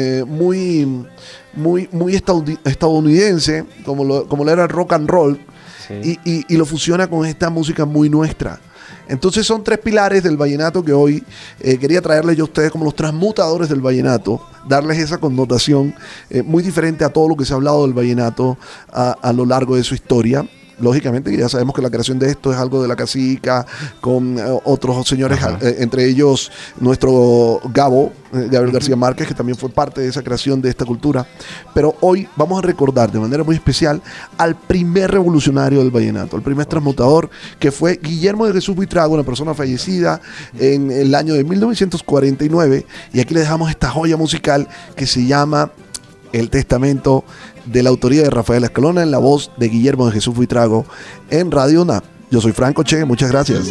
muy estadounidense, como lo era el rock and roll, y lo fusiona con esta música muy nuestra. Entonces son 3 pilares del vallenato que hoy quería traerles yo a ustedes como los transmutadores del vallenato, darles esa connotación muy diferente a todo lo que se ha hablado del vallenato a lo largo de su historia. Lógicamente ya sabemos que la creación de esto es algo de la cacica, con otros señores, entre ellos nuestro Gabriel García Márquez, que también fue parte de esa creación de esta cultura. Pero hoy vamos a recordar de manera muy especial al primer revolucionario del vallenato, al primer transmutador, que fue Guillermo de Jesús Buitrago, una persona fallecida en el año de 1949. Y aquí le dejamos esta joya musical que se llama El Testamento, de la autoría de Rafael Escalona, en la voz de Guillermo de Jesús Buitrago, en Radio UNAP. Yo soy Franco Che, muchas gracias.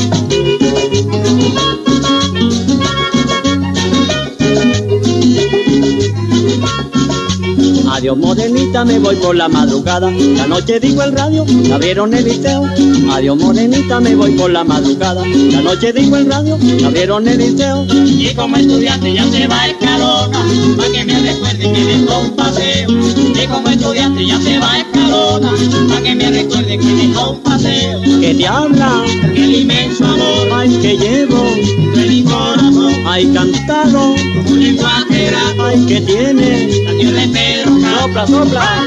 Adiós morenita, me voy por la madrugada. La noche digo el radio, me abrieron el liceo. Adiós morenita, me voy por la madrugada. La noche digo el radio, me abrieron el liceo. Y como estudiante ya se va Escalona, pa' que me recuerde que dejó un paseo. Y como estudiante ya se va Escalona, pa' que me recuerde que dejó un paseo. Que te habla el inmenso amor, ay que llevo de mi corazón, ay cantado, un lenguaje grato, ay que tiene la tierra de Pedro. Sopla, sopla.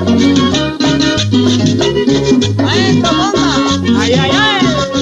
Maestro, bomba. Ay, ay, ay.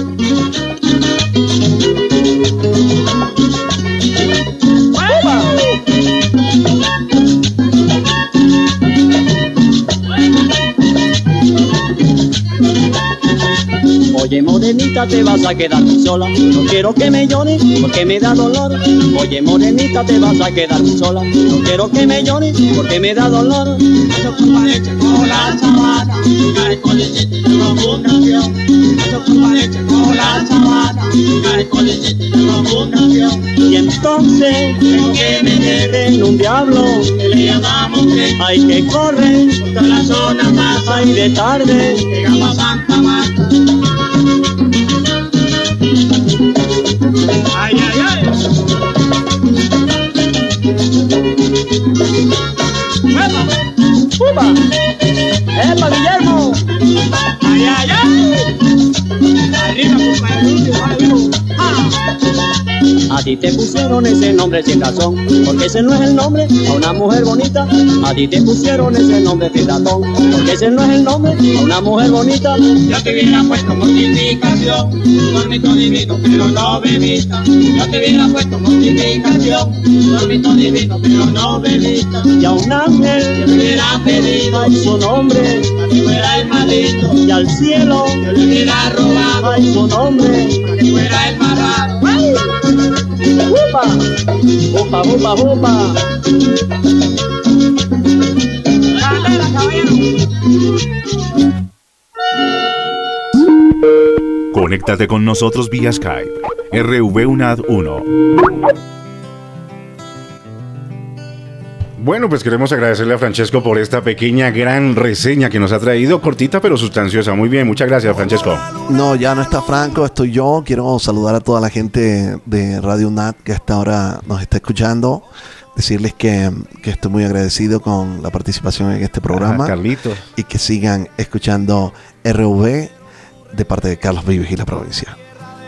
Oye morenita, te vas a quedar muy sola. No quiero que me llores porque me da dolor. Oye morenita, te vas a quedar muy sola. No quiero que me llores porque me da dolor. Eso culpa leche con la sabana, cae con leche y yo rompo un avión. Eso culpa leche con la sabana, cae con leche y yo rompo un avión. Y entonces tengo que meterle en un diablo que le llamamos tren. Hay que correr por la zona más, ay de tarde llegamos a Santa Marta. Ay, ay, ay. ¡Upa! ¡Epa, Guillermo! ¡Ay, ay, ay! Arriba, compadre. A ti te pusieron ese nombre sin razón, porque ese no es el nombre a una mujer bonita. A ti te pusieron ese nombre sin razón, porque ese no es el nombre a una mujer bonita. Yo te hubiera puesto mortificación, dormito divino, pero no bebita. Yo te hubiera puesto mortificación, dormito divino, pero no bebita. Y a un ángel yo le hubiera pedido ay, su nombre, para que fuera el maldito. Y al cielo yo le hubiera robado ay, su nombre, para que fuera el más raro. ¡Upa! ¡Upa, upa, upa! ¡Candela, caballero! Conéctate con nosotros vía Skype. RV-UNAD 1. Bueno, pues queremos agradecerle a Francesco por esta pequeña gran reseña que nos ha traído, cortita pero sustanciosa. Muy bien, muchas gracias, Francesco. No, ya no está Franco, estoy yo. Quiero saludar a toda la gente de Radio UNAD que hasta ahora nos está escuchando. Decirles que estoy muy agradecido con la participación en este programa. Carlitos. Y que sigan escuchando RV de parte de Carlos Vives y la provincia.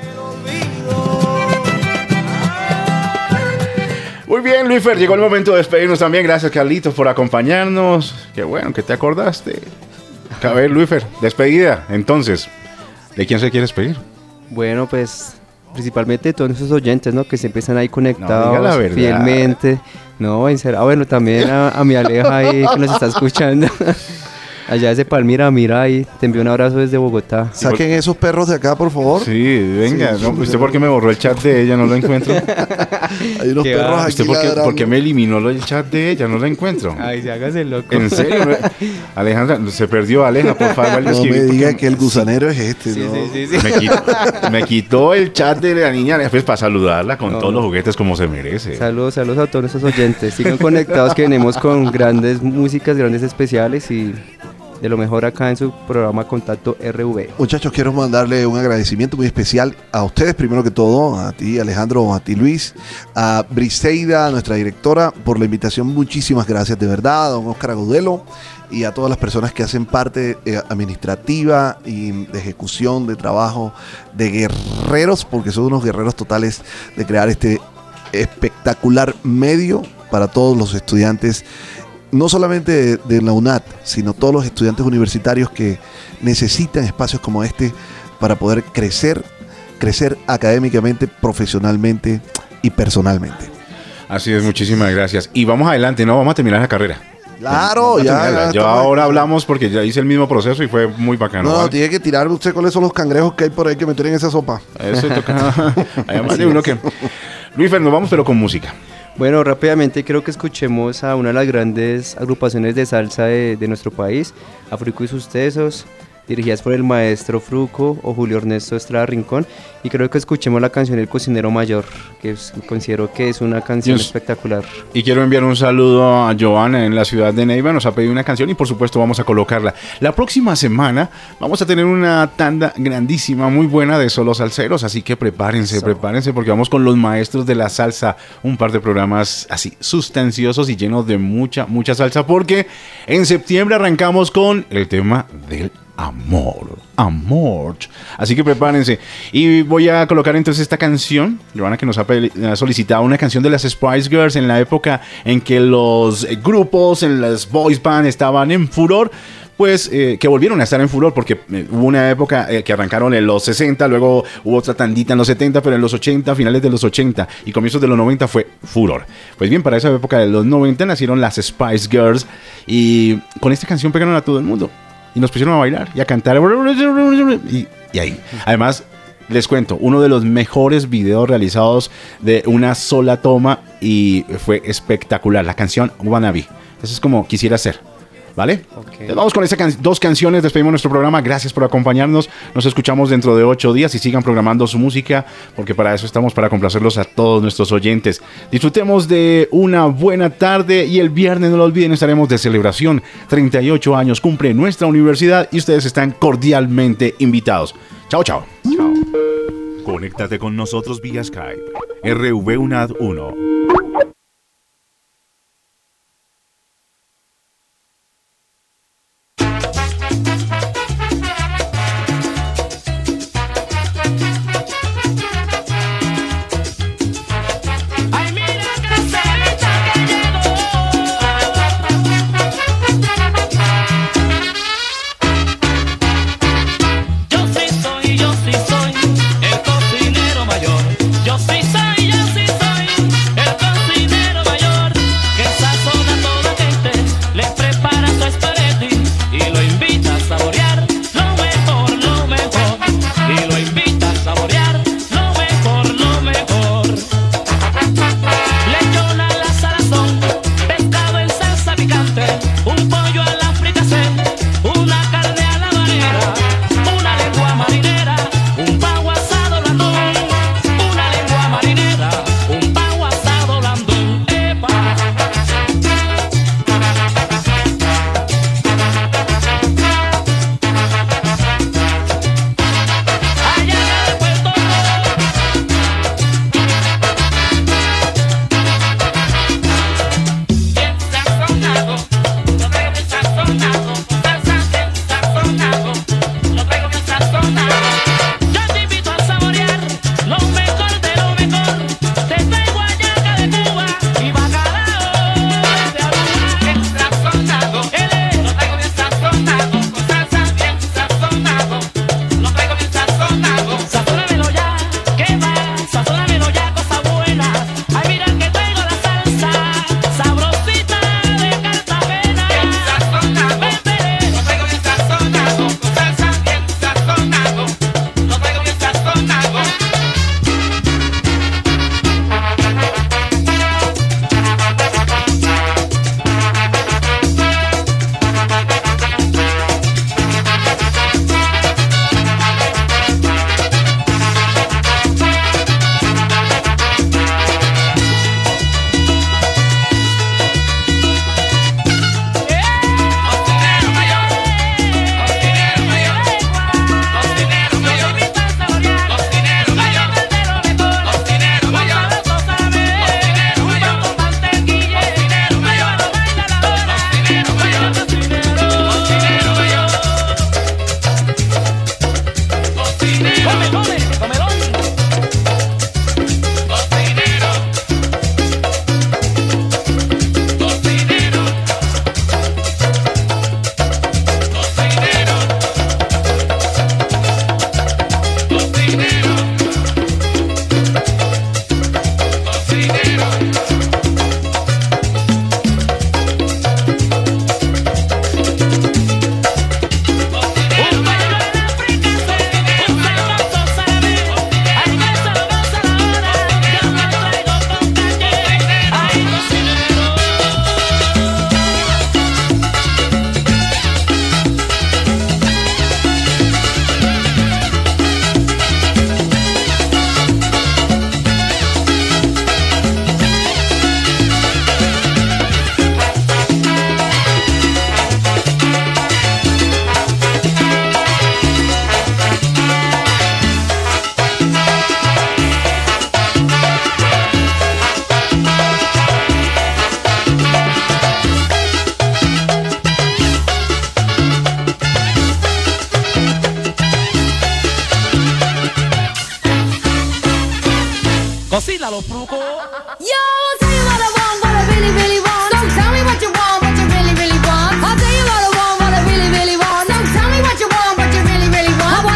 Muy bien, Luisfer, llegó el momento de despedirnos también. Gracias, Carlitos, por acompañarnos. Qué bueno que te acordaste. A ver, Luisfer, despedida. Entonces, ¿de quién se quiere despedir? Bueno, pues principalmente todos esos oyentes, ¿no? Que siempre están ahí conectados diga la verdad. fielmente. No, en serio. Ah, bueno, también a mi Aleja ahí que nos está escuchando. Allá desde Palmira, mira ahí, te envío un abrazo desde Bogotá. Saquen esos perros de acá, por favor. Sí, venga. Sí, no, ¿usted por qué me borró el chat de ella? No lo encuentro. Hay unos perros aquí. ¿Usted por qué me eliminó el chat de ella? No lo encuentro. Ay, se hágase loco. ¿En serio? Alejandra, se perdió Aleja, por favor. No me diga que el gusanero es este, sí, ¿no? Sí. Me quitó el chat de la niña después para saludarla con todos los juguetes como se merece. Saludos a todos esos oyentes. Sigan conectados que venimos con grandes músicas, grandes especiales y de lo mejor acá en su programa Contacto RV. Muchachos, quiero mandarle un agradecimiento muy especial a ustedes, primero que todo, a ti Alejandro, a ti Luis, a Briseida, nuestra directora, por la invitación. Muchísimas gracias, de verdad, a don Oscar Agudelo y a todas las personas que hacen parte administrativa y de ejecución de trabajo, de guerreros, porque son unos guerreros totales de crear este espectacular medio para todos los estudiantes, no solamente de la UNAD, sino todos los estudiantes universitarios que necesitan espacios como este para poder crecer académicamente, profesionalmente y personalmente. Así es, muchísimas gracias. Y vamos adelante, ¿no? Vamos a terminar la carrera. Claro, ya ahora hablamos porque ya hice el mismo proceso y fue muy bacano. No, ¿vale? Tiene que tirar usted cuáles son los cangrejos que hay por ahí que meter en esa sopa. Eso toca. Hay más de uno que... Luis Fer, nos vamos pero con música. Bueno, rápidamente creo que escuchemos a una de las grandes agrupaciones de salsa de nuestro país, Africo y sus Tesos. dirigidas por el maestro Fruco o Julio Ernesto Estrada Rincón, y creo que escuchemos la canción El Cocinero Mayor, que considero que es una canción espectacular. Y quiero enviar un saludo a Joana en la ciudad de Neiva, nos ha pedido una canción y por supuesto vamos a colocarla. La próxima semana vamos a tener una tanda grandísima, muy buena de solo salseros, así que prepárense porque vamos con los maestros de la salsa, un par de programas así sustanciosos y llenos de mucha salsa, porque en septiembre arrancamos con el tema del amor. Así que prepárense. Y voy a colocar entonces esta canción, Joana, que nos ha solicitado una canción de las Spice Girls en la época en que los grupos, en las boys band estaban en furor. Pues que volvieron a estar en furor porque hubo una época que arrancaron en los 60, luego hubo otra tandita en los 70, pero en los 80, finales de los 80 y comienzos de los 90 fue furor. Pues bien, para esa época de los 90 nacieron las Spice Girls y con esta canción pegaron a todo el mundo y nos pusieron a bailar y a cantar y ahí. Además, les cuento, uno de los mejores videos realizados de una sola toma y fue espectacular, la canción Wannabe. Eso es como quisiera ser. ¿Vale? Okay. Vamos con esas dos canciones, despedimos nuestro programa, gracias por acompañarnos, nos escuchamos dentro de 8 días y sigan programando su música, porque para eso estamos, para complacerlos a todos nuestros oyentes. Disfrutemos de una buena tarde y el viernes, no lo olviden, estaremos de celebración, 38 años cumple nuestra universidad y ustedes están cordialmente invitados. Chao. Conéctate con nosotros vía Skype, RV UNAD 1. Yo sí soy el Vacílalo, Fruco. Yo, I'll tell you what I want, what I really, really want. So tell me what you want, what you really, really want. I'll tell you what I want, what I really, really want. So tell me what you want, what you really, really want. I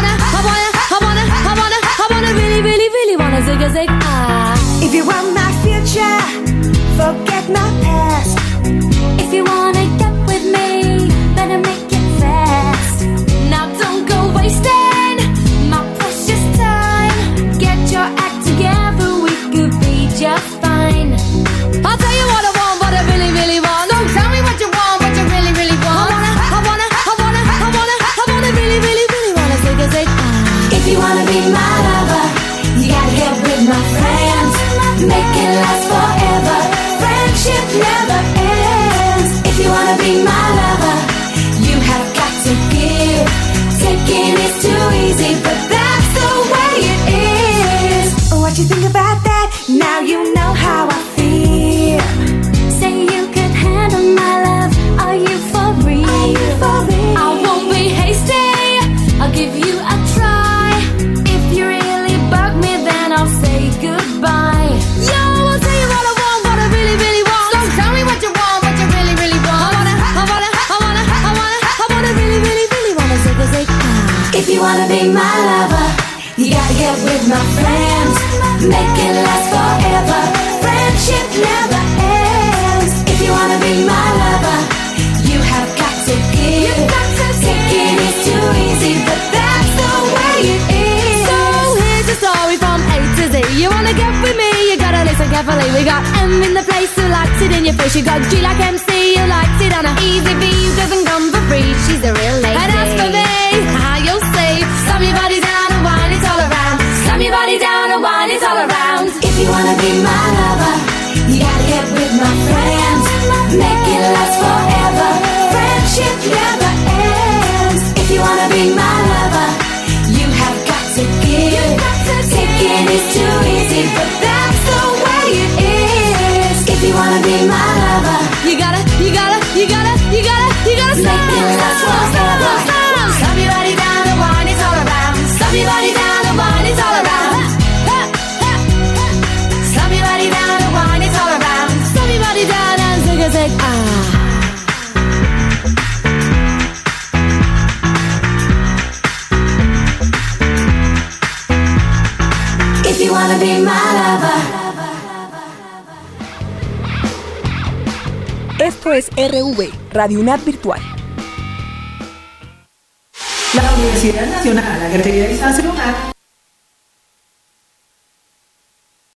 wanna really, really, really wanna zig a zig ah. If you want my future, forget my past. If you wanna get with me, better make it fast. Now don't go wasting my precious time. Get your act together, we could be just fine. I'll tell you what I want, what I really, really want. So tell me what you want, what you really, really want. I wanna really, really, really wanna zig a zig ah. If you wanna be my lover, you gotta get with my friends. Make it last forever. Friendship never ends. If you wanna be my lover, you have got to give. Taking is too easy, but that's the way it is. What you think about that? Now you know how I feel. Say you could handle my love. Are you for real? I won't be hasty. I'll give you a try. If you really bug me, then I'll say goodbye. Yo, I'll tell you what I want, what I really, really want. So tell me what you want, what you really, really want. I wanna really, really, really wanna zig a zig ah. If you wanna be my lover, you gotta get with my friends. Make it last forever. Friendship never ends. If you wanna be my lover, you have got to give. Taking is too easy, but that's the way it is. So here's the story from A to Z. You wanna get with me, you gotta listen carefully. We got M in the place who likes it in your face. You got G like MC who likes it on a easy B who doesn't come for free. She's a real lady. And as for me, how you'll see, slam your body down and wine it all around. Slam your body down and wine it all around. If you wanna be my lover, you gotta get with my friends. Make it last forever. Friendship never ends. If you wanna be my lover, you have got to give. Taking is too easy, but that's the way it is. If you wanna be my lover, you gotta make it last forever. Slam your body down and wine it all around. Slam your body down and wine it all around. Slam your body down and wine it all around. Slam your body down and zig a zig ah. If you wanna be my lover. Esto es RV, Radio UNAD Virtual. La Universidad Nacional Agraria de San Lunar